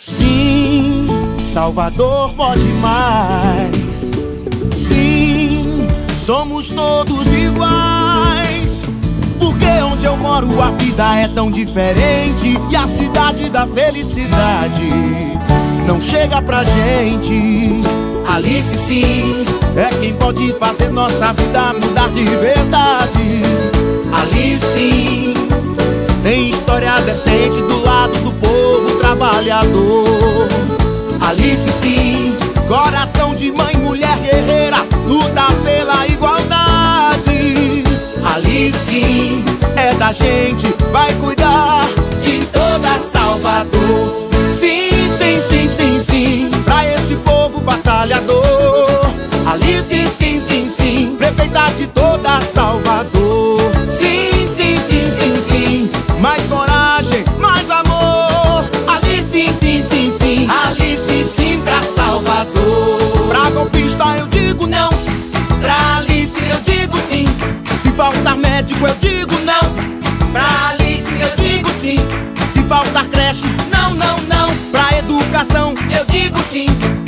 Sim, Salvador pode mais. Sim, somos todos iguais. Porque onde eu moro a vida é tão diferente, e a cidade da felicidade não chega pra gente. Alice sim, é quem pode fazer nossa vida mudar de verdade. Alice sim, tem história decente do lado do povo trabalhador. Alice sim, coração de mãe, mulher guerreira, luta pela igualdade. Alice sim, é da gente, vai cuidar de toda Salvador. Sim, sim, sim, sim, sim, pra esse povo batalhador. Alice sim, sim, sim, prefeita de toda Salvador. Sim, sim, sim, sim, sim, mais coragem, mais amor. Alice sim, sim, sim, Alice sim pra Salvador. Pra golpista eu digo não, pra Alice eu digo sim. Se faltar médico eu digo não, pra Alice eu digo sim. Se faltar creche, não, não, não, pra educação eu digo sim.